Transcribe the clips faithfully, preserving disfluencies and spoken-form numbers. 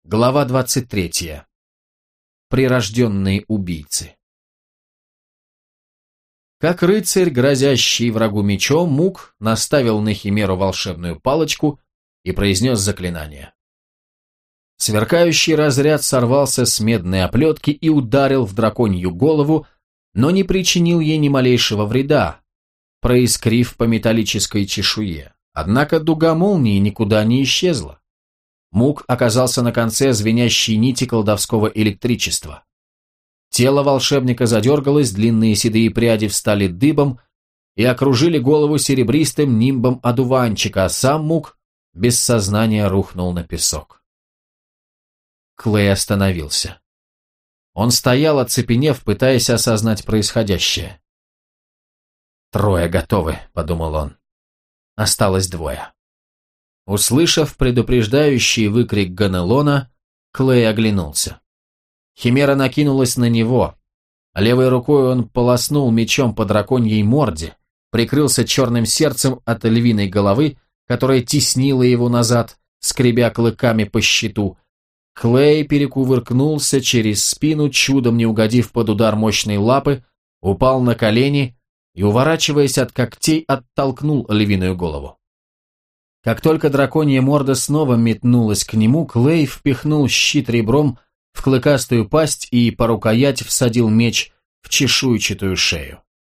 Глава двадцать третья. Прирожденные убийцы. Как рыцарь, грозящий врагу мечом, Мук наставил на химеру волшебную палочку и произнес заклинание. Сверкающий разряд сорвался с медной оплетки и ударил в драконью голову, но не причинил ей ни малейшего вреда, проискрив по металлической чешуе. Однако дуга молнии никуда не исчезла. Мук оказался на конце звенящей нити колдовского электричества. Тело волшебника задергалось, длинные седые пряди встали дыбом и окружили голову серебристым нимбом одуванчика, а сам Мук без сознания рухнул на песок. Клей остановился. Он стоял, оцепенев, пытаясь осознать происходящее. «Трое готовы», — подумал он. «Осталось двое». Услышав предупреждающий выкрик Ганелона, Клей оглянулся. Химера накинулась на него. Левой рукой он полоснул мечом по драконьей морде, прикрылся черным сердцем от львиной головы, которая теснила его назад, скребя клыками по щиту. Клей перекувыркнулся через спину, чудом не угодив под удар мощной лапы, упал на колени и, уворачиваясь от когтей, оттолкнул львиную голову. Как только драконья морда снова метнулась к нему, Клей впихнул щит ребром в клыкастую пасть и по рукоять всадил меч в чешуйчатую шею.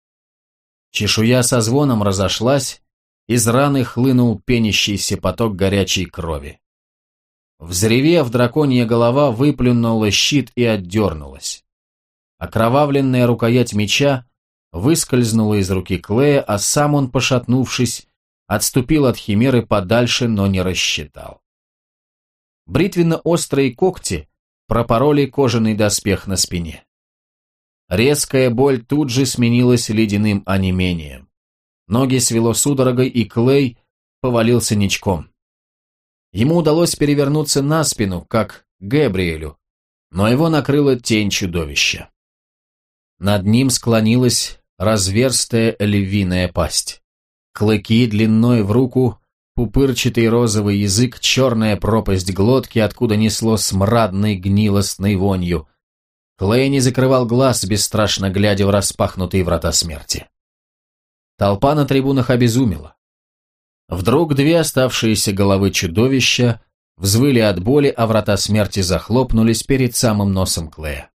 Чешуя со звоном разошлась, из раны хлынул пенящийся поток горячей крови. Взревев, драконья голова выплюнула щит и отдернулась. Окровавленная рукоять меча выскользнула из руки Клея, а сам он, пошатнувшись, отступил от химеры подальше, но не рассчитал. Бритвенно-острые когти пропороли кожаный доспех на спине. Резкая боль тут же сменилась ледяным онемением. Ноги свело судорогой, и Клей повалился ничком. Ему удалось перевернуться на спину, как Гэбриэлю, но его накрыла тень чудовища. Над ним склонилась разверстая львиная пасть. Клыки длиной в руку, пупырчатый розовый язык, черная пропасть глотки, откуда несло смрадной гнилостной вонью. Клей не закрывал глаз, бесстрашно глядя в распахнутые врата смерти. Толпа на трибунах обезумела. Вдруг две оставшиеся головы чудовища взвыли от боли, а врата смерти захлопнулись перед самым носом Клея.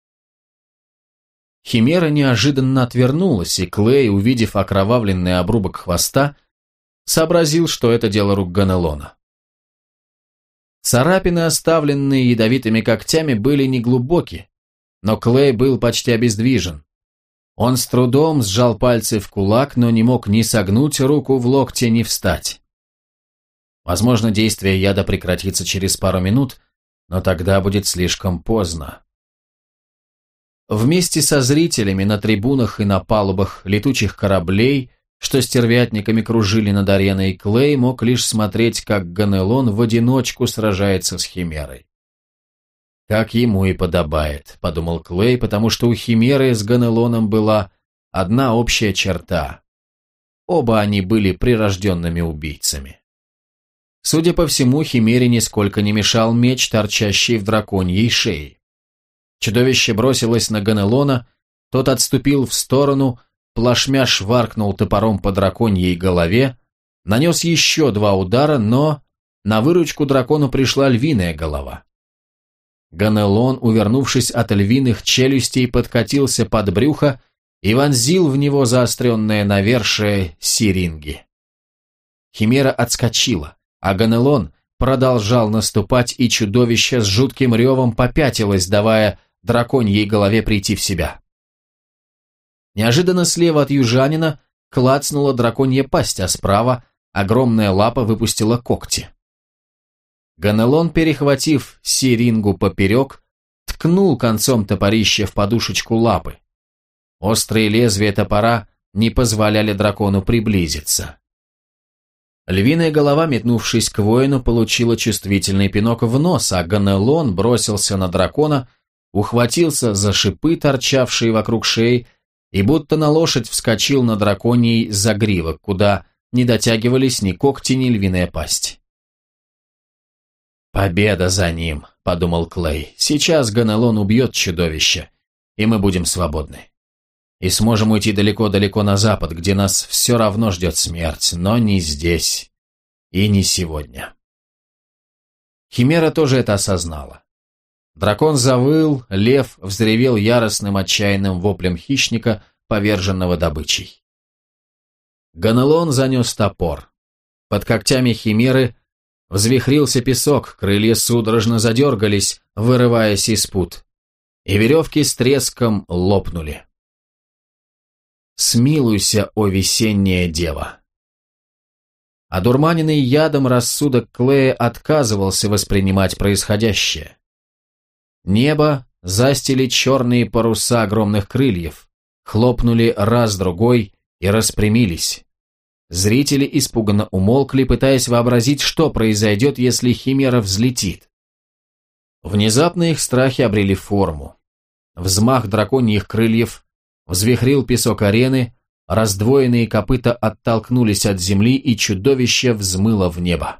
Химера неожиданно отвернулась, и Клей, увидев окровавленный обрубок хвоста, сообразил, что это дело рук Ганелона. Царапины, оставленные ядовитыми когтями, были неглубоки, но Клей был почти обездвижен. Он с трудом сжал пальцы в кулак, но не мог ни согнуть руку в локте, ни встать. Возможно, действие яда прекратится через пару минут, но тогда будет слишком поздно. Вместе со зрителями на трибунах и на палубах летучих кораблей, что стервятниками кружили над ареной, Клей мог лишь смотреть, как Ганелон в одиночку сражается с химерой. «Как ему и подобает», — подумал Клей, потому что у химеры с Ганелоном была одна общая черта. Оба они были прирожденными убийцами. Судя по всему, химере нисколько не мешал меч, торчащий в драконьей шее. Чудовище бросилось на Ганелона, тот отступил в сторону, плашмя шваркнул топором по драконьей голове, нанес еще два удара, но на выручку дракону пришла львиная голова. Ганелон, увернувшись от львиных челюстей, подкатился под брюхо и вонзил в него заостренное навершие сиринги. Химера отскочила, а Ганелон продолжал наступать, и чудовище с жутким ревом попятилось, давая драконьей голове прийти в себя. Неожиданно слева от южанина клацнула драконья пасть, а справа огромная лапа выпустила когти. Ганелон, перехватив сирингу поперек, ткнул концом топорища в подушечку лапы. Острые лезвия топора не позволяли дракону приблизиться. Львиная голова, метнувшись к воину, получила чувствительный пинок в нос, а Ганелон бросился на дракона, ухватился за шипы, торчавшие вокруг шеи, и будто на лошадь вскочил на драконий загривок, куда не дотягивались ни когти, ни львиная пасть. «Победа за ним», — подумал Клей. «Сейчас Ганелон убьет чудовище, и мы будем свободны. И сможем уйти далеко-далеко на запад, где нас все равно ждет смерть, но не здесь и не сегодня». Химера тоже это осознала. Дракон завыл, лев взревел яростным отчаянным воплем хищника, поверженного добычей. Ганелон занес топор. Под когтями химеры взвихрился песок, крылья судорожно задергались, вырываясь из пут, и веревки с треском лопнули. «Смилуйся, о весенняя дева!» Одурманенный ядом рассудок Клея отказывался воспринимать происходящее. Небо застили черные паруса огромных крыльев, хлопнули раз-другой и распрямились. Зрители испуганно умолкли, пытаясь вообразить, что произойдет, если химера взлетит. Внезапно их страхи обрели форму. Взмах драконьих крыльев взвихрил песок арены, раздвоенные копыта оттолкнулись от земли, и чудовище взмыло в небо.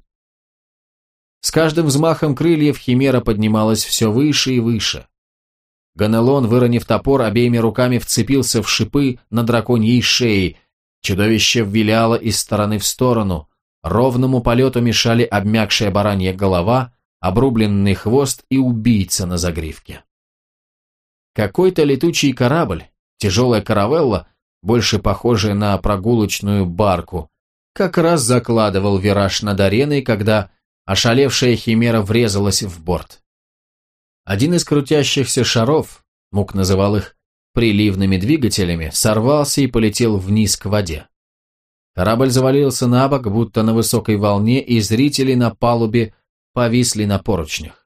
С каждым взмахом крыльев химера поднималась все выше и выше. Ганелон, выронив топор, обеими руками вцепился в шипы на драконьей шее. Чудовище виляло из стороны в сторону. Ровному полету мешали обмякшая баранья голова, обрубленный хвост и убийца на загривке. Какой-то летучий корабль, тяжелая каравелла, больше похожая на прогулочную барку, как раз закладывал вираж над ареной, когда ошалевшая химера врезалась в борт. Один из крутящихся шаров, Мук называл их приливными двигателями, сорвался и полетел вниз к воде. Корабль завалился на бок, будто на высокой волне, и зрители на палубе повисли на поручнях.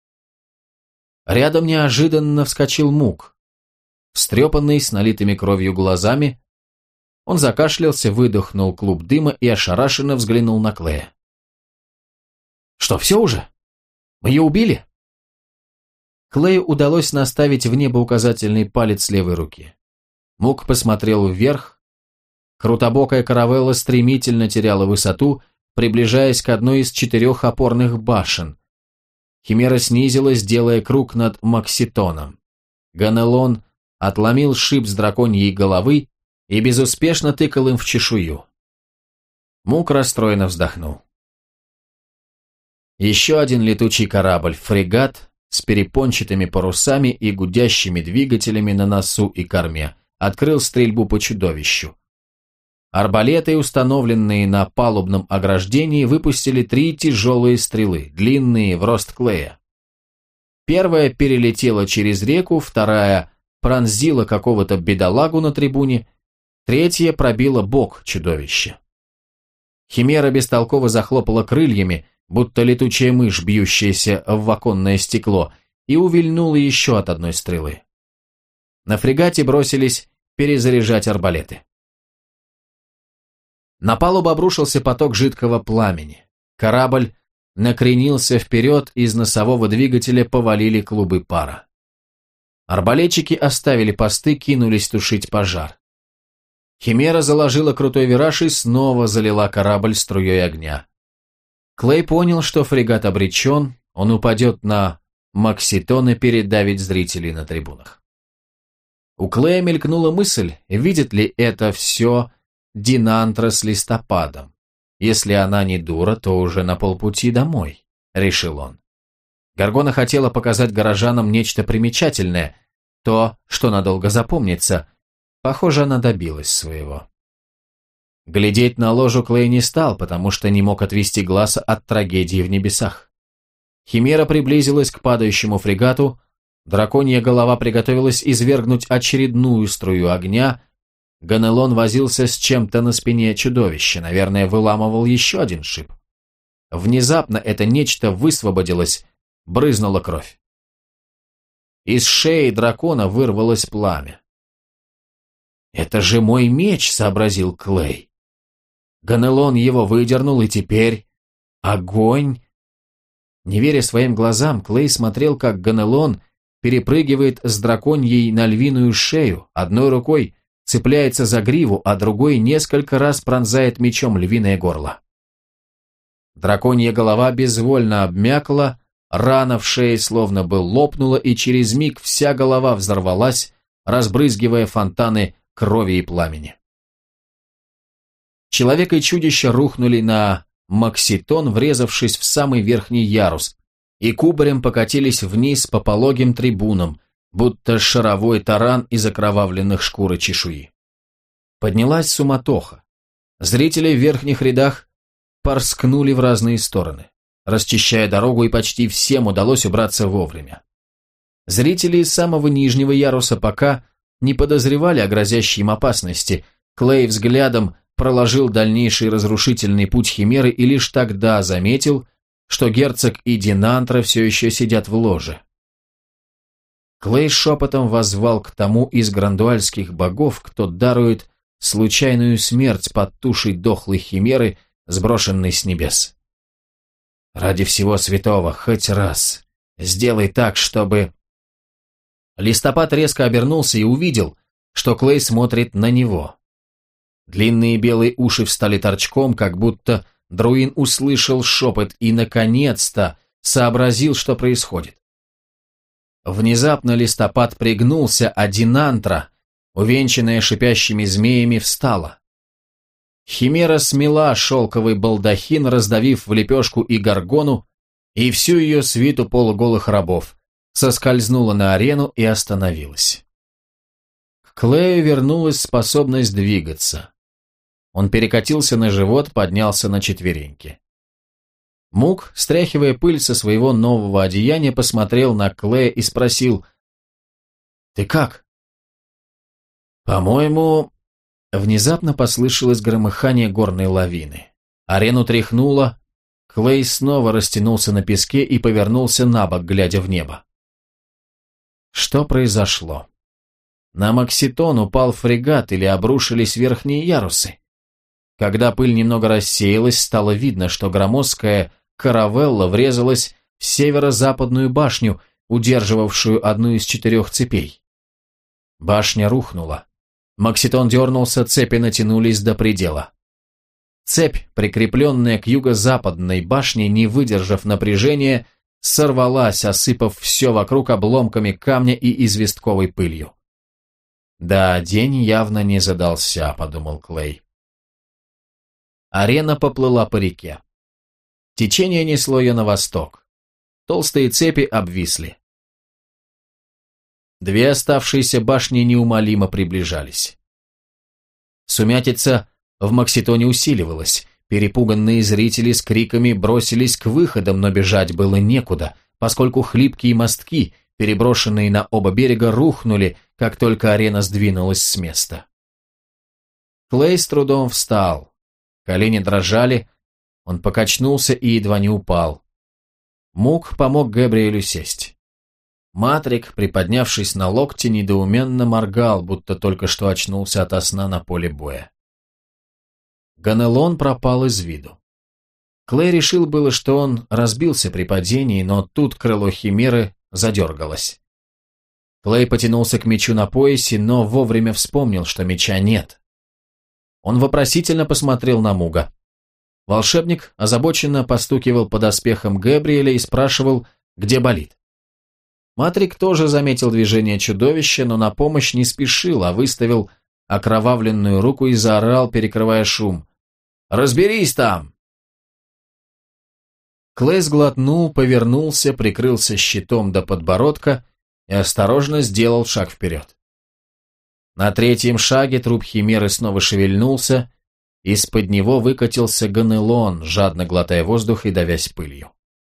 Рядом неожиданно вскочил Мук. Встрепанный, с налитыми кровью глазами, он закашлялся, выдохнул клуб дыма и ошарашенно взглянул на Клея. «Что, все уже? Мы ее убили?» Клею удалось наставить в небо указательный палец левой руки. Мук посмотрел вверх. Крутобокая каравелла стремительно теряла высоту, приближаясь к одной из четырех опорных башен. Химера снизилась, делая круг над Макситоном. Ганелон отломил шип с драконьей головы и безуспешно тыкал им в чешую. Мук расстроенно вздохнул. Еще один летучий корабль, фрегат, с перепончатыми парусами и гудящими двигателями на носу и корме, открыл стрельбу по чудовищу. Арбалеты, установленные на палубном ограждении, выпустили три тяжелые стрелы, длинные в рост Клея. Первая перелетела через реку, вторая пронзила какого-то бедолагу на трибуне, третья пробила бок чудовища. Химера бестолково захлопала крыльями, будто летучая мышь, бьющаяся в оконное стекло, и увильнула еще от одной стрелы. На фрегате бросились перезаряжать арбалеты. На палубу обрушился поток жидкого пламени. Корабль накренился вперед, из носового двигателя повалили клубы пара. Арбалетчики оставили посты, кинулись тушить пожар. Химера заложила крутой вираж и снова залила корабль струей огня. Клей понял, что фрегат обречен, он упадет на Макситон и передавит зрителей на трибунах. У Клея мелькнула мысль, видит ли это все Динантра с листопадом. Если она не дура, то уже на полпути домой, решил он. Гаргона хотела показать горожанам нечто примечательное, то, что надолго запомнится. Похоже, она добилась своего. Глядеть на ложу Клей не стал, потому что не мог отвести глаз от трагедии в небесах. Химера приблизилась к падающему фрегату, драконья голова приготовилась извергнуть очередную струю огня. Ганелон возился с чем-то на спине чудовища, наверное, выламывал еще один шип. Внезапно это нечто высвободилось, брызнула кровь. Из шеи дракона вырвалось пламя. «Это же мой меч», — сообразил Клей. Ганелон его выдернул, и теперь... огонь! Не веря своим глазам, Клей смотрел, как Ганелон перепрыгивает с драконьей на львиную шею, одной рукой цепляется за гриву, а другой несколько раз пронзает мечом львиное горло. Драконья голова безвольно обмякла, рана в шее словно бы лопнула, и через миг вся голова взорвалась, разбрызгивая фонтаны крови и пламени. Человек и чудище рухнули на Макситон, врезавшись в самый верхний ярус, и кубарем покатились вниз по пологим трибунам, будто шаровой таран из окровавленных шкур и чешуи. Поднялась суматоха. Зрители в верхних рядах порскнули в разные стороны, расчищая дорогу, и почти всем удалось убраться вовремя. Зрители из самого нижнего яруса пока не подозревали о грозящей им опасности. Клей взглядом проложил дальнейший разрушительный путь Химеры и лишь тогда заметил, что герцог и Динантра все еще сидят в ложе. Клей шепотом воззвал к тому из грандуальских богов, кто дарует случайную смерть под тушей дохлой Химеры, сброшенной с небес. «Ради всего святого, хоть раз, сделай так, чтобы...» Листопад резко обернулся и увидел, что Клей смотрит на него. Длинные белые уши встали торчком, как будто Друин услышал шепот и, наконец-то, сообразил, что происходит. Внезапно Листопад пригнулся, а Динантра, увенчанная шипящими змеями, встала. Химера смела шелковый балдахин, раздавив в лепешку и горгону, и всю ее свиту полуголых рабов, соскользнула на арену и остановилась. К Клею вернулась способность двигаться. Он перекатился на живот, поднялся на четвереньки. Мук, стряхивая пыль со своего нового одеяния, посмотрел на Клея и спросил: «Ты как?» «По-моему...» Внезапно послышалось громыхание горной лавины. Арену тряхнуло, Клей снова растянулся на песке и повернулся на бок, глядя в небо. Что произошло? На Макситон упал фрегат или обрушились верхние ярусы? Когда пыль немного рассеялась, стало видно, что громоздкая каравелла врезалась в северо-западную башню, удерживавшую одну из четырех цепей. Башня рухнула. Макситон дернулся, цепи натянулись до предела. Цепь, прикрепленная к юго-западной башне, не выдержав напряжения, сорвалась, осыпав все вокруг обломками камня и известковой пылью. «Да, день явно не задался», — подумал Клей. Арена поплыла по реке. Течение несло ее на восток. Толстые цепи обвисли. Две оставшиеся башни неумолимо приближались. Сумятица в Макситоне усиливалась. Перепуганные зрители с криками бросились к выходам, но бежать было некуда, поскольку хлипкие мостки, переброшенные на оба берега, рухнули, как только арена сдвинулась с места. Клей с трудом встал. Колени дрожали, он покачнулся и едва не упал. Мук помог Габриэлю сесть. Матрик, приподнявшись на локте, недоуменно моргал, будто только что очнулся ото сна на поле боя. Ганелон пропал из виду. Клей решил было, что он разбился при падении, но тут крыло Химеры задергалось. Клей потянулся к мечу на поясе, но вовремя вспомнил, что меча нет. Он вопросительно посмотрел на Муга. Волшебник озабоченно постукивал по доспехам Габриэля и спрашивал, где болит. Матрик тоже заметил движение чудовища, но на помощь не спешил, а выставил окровавленную руку и заорал, перекрывая шум: «Разберись там!» Клей сглотнул, повернулся, прикрылся щитом до подбородка и осторожно сделал шаг вперед. На третьем шаге труп Химеры снова шевельнулся, из-под него выкатился Ганелон, жадно глотая воздух и давясь пылью.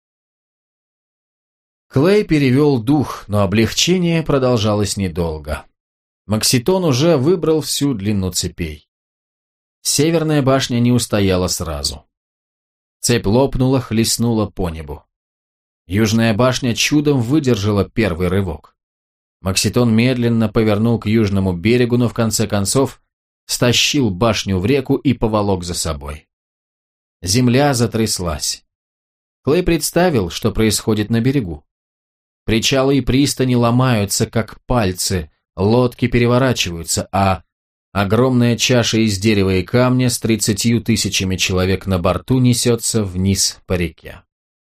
Клей перевел дух, но облегчение продолжалось недолго. Макситон уже выбрал всю длину цепей. Северная башня не устояла сразу. Цепь лопнула, хлестнула по небу. Южная башня чудом выдержала первый рывок. Макситон медленно повернул к южному берегу, но в конце концов стащил башню в реку и поволок за собой. Земля затряслась. Клей представил, что происходит на берегу. Причалы и пристани ломаются, как пальцы, лодки переворачиваются, а Огромная чаша из дерева и камня с тридцатью тысячами человек на борту несется вниз по реке.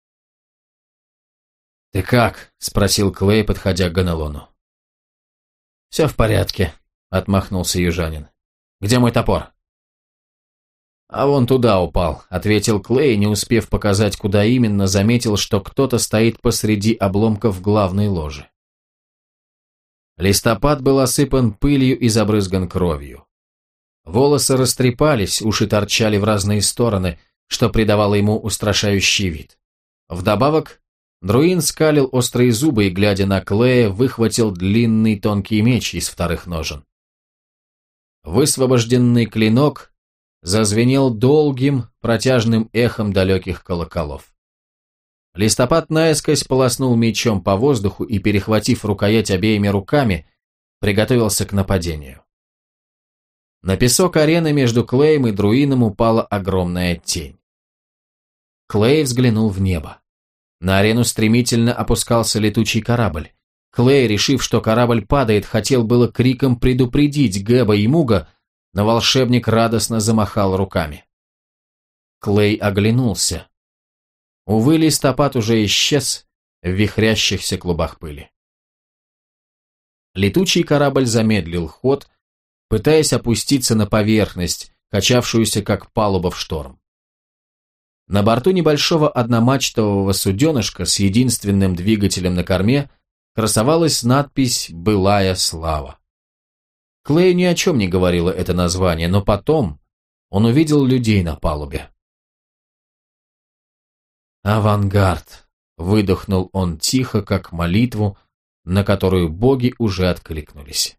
«Ты как?» – спросил Клей, подходя к Ганелону. «Все в порядке», – отмахнулся южанин. «Где мой топор?» «А вон туда упал», – ответил Клей, не успев показать, куда именно, заметил, что кто-то стоит посреди обломков главной ложи. Листопад был осыпан пылью и забрызган кровью. Волосы растрепались, уши торчали в разные стороны, что придавало ему устрашающий вид. Вдобавок, Друин скалил острые зубы и, глядя на Клея, выхватил длинный тонкий меч из вторых ножен. Высвобожденный клинок зазвенел долгим, протяжным эхом далеких колоколов. Листопад наискось полоснул мечом по воздуху и, перехватив рукоять обеими руками, приготовился к нападению. На песок арены между Клеем и Друином упала огромная тень. Клей взглянул в небо. На арену стремительно опускался летучий корабль. Клей, решив, что корабль падает, хотел было криком предупредить Гэба и Муга, но волшебник радостно замахал руками. Клей оглянулся. Увы, листопад уже исчез в вихрящихся клубах пыли. Летучий корабль замедлил ход, пытаясь опуститься на поверхность, качавшуюся как палуба в шторм. На борту небольшого одномачтового суденышка с единственным двигателем на корме красовалась надпись «Былая слава». Клею ни о чем не говорило это название, но потом он увидел людей на палубе. «Авангард», — выдохнул он тихо, как молитву, на которую боги уже откликнулись.